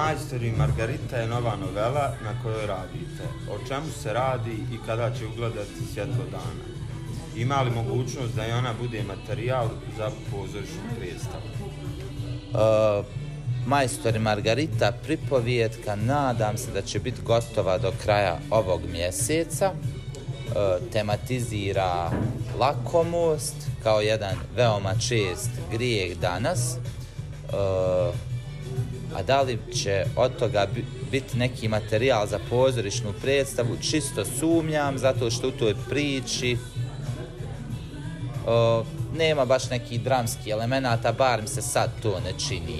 Majstor i Margarita je nova novela na kojoj radite. O čemu se radi i kada će ugledati svjetlo dana? Ima li mogućnost da i ona bude materijal za pozorišnu predstavu? Majstor i Margarita pripovijetka, nadam se da će biti gotova do kraja ovog mjeseca. Tematizira lakomost kao jedan veoma čest grijeh danas. A da li će od toga biti neki materijal za pozorišnu predstavu, čisto sumnjam, zato što u toj priči nema baš neki dramski elemenata, bar mi se sad to ne čini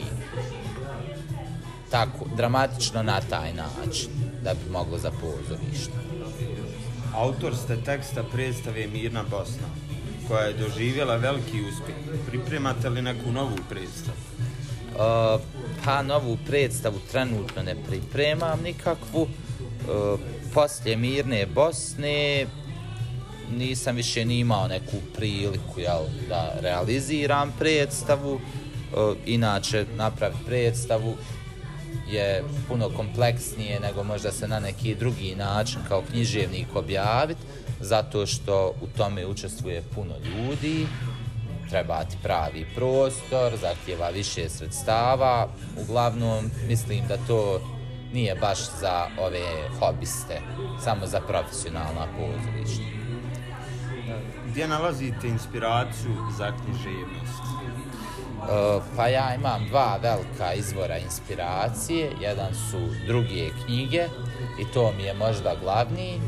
tako dramatično na taj način da bi moglo za pozorište. Autor ste teksta predstave Mirna Bosna, koja je doživjela veliki uspjeh. Pripremate li neku novu predstavu? Pa novu predstavu trenutno ne pripremam nikakvu. Poslije Mirne Bosne nisam više ni imao neku priliku da realiziram predstavu. Inače, napraviti predstavu je puno kompleksnije nego možda se na neki drugi način kao književnik objaviti, zato što u tome učestvuje puno ljudi, treba ti pravi prostor, zahtjeva više sredstava. Uglavnom, mislim da to nije baš za ove hobiste, samo za profesionalna pozorišta. Gdje nalazite inspiraciju za književnost? Pa ja imam dva velika izvora inspiracije. Jedan su druge knjige i to mi je možda glavniji,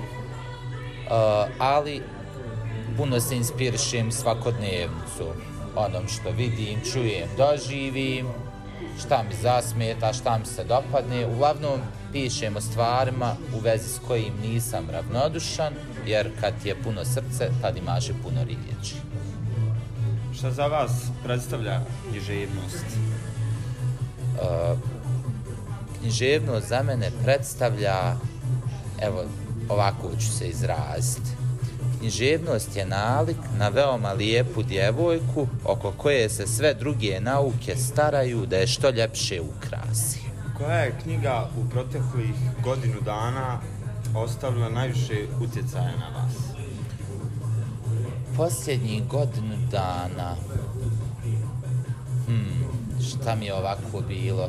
ali puno se inspirišem svakodnevnicu, onom što vidim, čujem, doživim, šta mi zasmeta, šta mi se dopadne. Uglavnom pišem o stvarima u vezi s kojim nisam ravnodušan, jer kad ti je puno srce, tad imaš i puno riječi. Šta za vas predstavlja književnost? Književnost za mene predstavlja, evo, ovako ću se izraziti. Književnost je nalik na veoma lijepu djevojku oko koje se sve druge nauke staraju da je što ljepše ukrasi. Koja je knjiga u proteklih godinu dana ostavila najviše utjecaja na vas? Posljednjih godinu dana, šta mi je ovako bilo?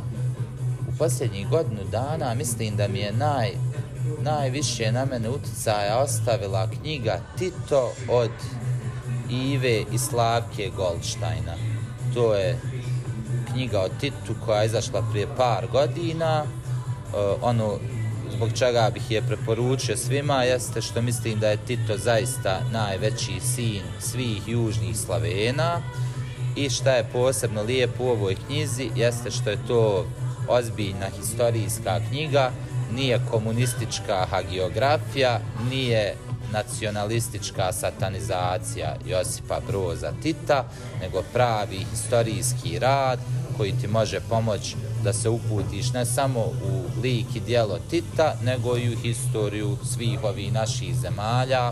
U posljednjih godinu dana mislim da mi je najviše na mene utjecaja ostavila knjiga Tito od Ive i Slavke Goldštajna. To je knjiga o Titu koja je izašla prije par godina. Ono zbog čega bih je preporučio svima jeste što mislim da je Tito zaista najveći sin svih južnih Slavena, i šta je posebno lijepo u ovoj knjizi jeste što je to ozbiljna historijska knjiga, nije komunistička hagiografija, nije nacionalistička satanizacija Josipa Broza Tita, nego pravi historijski rad koji ti može pomoći da se uputiš ne samo u lik i djelo Tita, nego i u historiju svih ovih naših zemalja.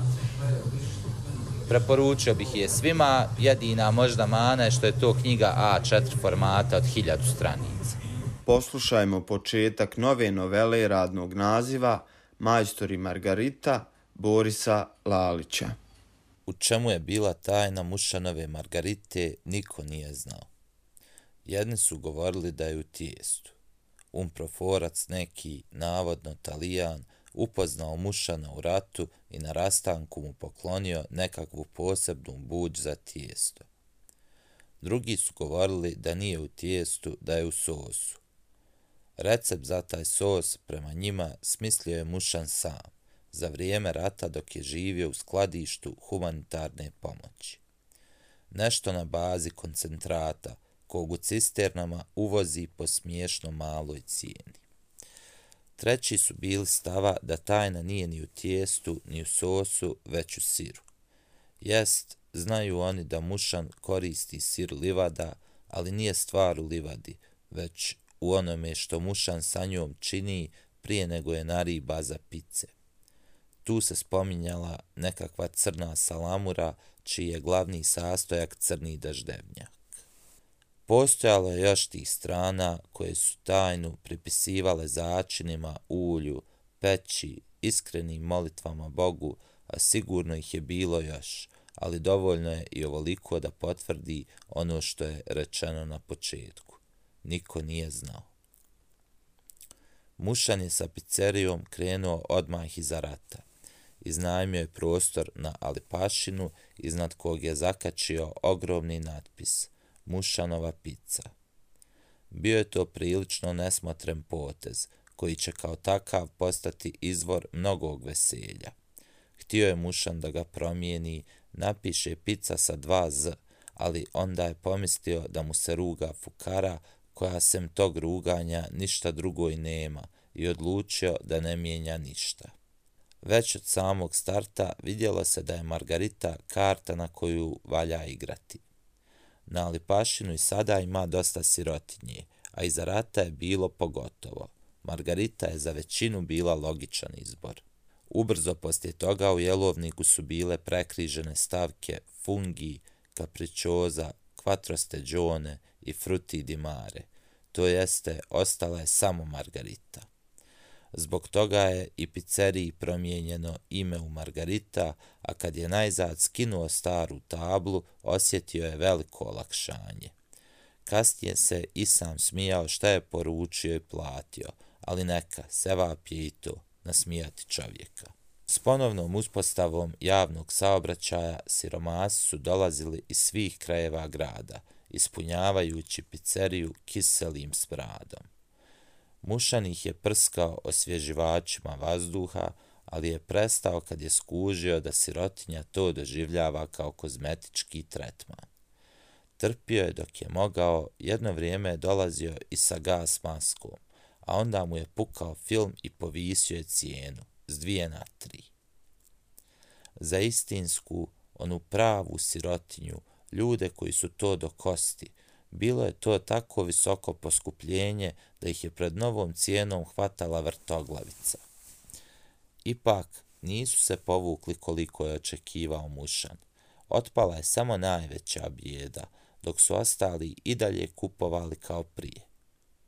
Preporučio bih je svima, jedina možda mana je što je to knjiga A4 formata od 1000 stranica. Poslušajmo početak nove novele radnog naziva Majstor i Margarita Borisa Lalića. U čemu je bila tajna Mušanove Margarite, niko nije znao. Jedni su govorili da je u tijestu. Umproforac neki, navodno Talijan, upoznao Mušana u ratu i na rastanku mu poklonio nekakvu posebnu buđ za tijesto. Drugi su govorili da nije u tijestu, da je u sosu. Recept za taj sos prema njima smislio je Mušan sam, za vrijeme rata dok je živio u skladištu humanitarne pomoći. Nešto na bazi koncentrata, kog u cisternama uvozi po smiješno maloj cijeni. Treći su bili stava da tajna nije ni u tijestu, ni u sosu, već u siru. Jest, znaju oni da Mušan koristi sir livada, ali nije stvar u livadi, već u onome što Mušan sa njom čini prije nego je nariba za pice. Tu se spominjala nekakva crna salamura, čiji je glavni sastojak crni daždevnjak. Postojalo je još tih strana koje su tajnu pripisivale začinima, ulju, peći, iskrenim molitvama Bogu, a sigurno ih je bilo još, ali dovoljno je i ovoliko da potvrdi ono što je rečeno na početku. Niko nije znao. Mušan je sa pizzerijom krenuo odmah iza rata. Iznajmio je prostor na Alipašinu, iznad kog je zakačio ogromni natpis Mušanova pizza. Bio je to prilično nesmotren potez, koji će kao takav postati izvor mnogog veselja. Htio je Mušan da ga promijeni, napiše pizza sa 2 z, ali onda je pomislio da mu se ruga fukara, koja sem tog ruganja ništa drugo i nema, i odlučio da ne mijenja ništa. Već od samog starta vidjelo se da je Margarita karta na koju valja igrati. Na Alipašinu i sada ima dosta sirotinje, a iza rata je bilo pogotovo. Margarita je za većinu bila logičan izbor. Ubrzo poslije toga u jelovniku su bile prekrižene stavke fungi, capricciosa, quattro stagione i frutti di mare, to jeste ostala je samo Margarita. Zbog toga je i pizzeriji promijenjeno ime u Margarita, a kad je najzad skinuo staru tablu, osjetio je veliko olakšanje. Kasnije se i sam smijao šta je poručio i platio, ali neka, sevap je i to, nasmijati čovjeka. S ponovnom uspostavom javnog saobraćaja siromasi su dolazili iz svih krajeva grada, ispunjavajući pizzeriju kiselim smradom. Mušan ih je prskao osvježivačima vazduha, ali je prestao kad je skužio da sirotinja to doživljava kao kozmetički tretman. Trpio je dok je mogao, jedno vrijeme je dolazio i sa gas maskom, a onda mu je pukao film i povisio je cijenu s 2 na 3. Za istinsku, onu pravu sirotinju, ljude koji su to do kosti, bilo je to tako visoko poskupljenje da ih je pred novom cijenom hvatala vrtoglavica. Ipak nisu se povukli koliko je očekivao Mušan. Otpala je samo najveća bijeda, dok su ostali i dalje kupovali kao prije.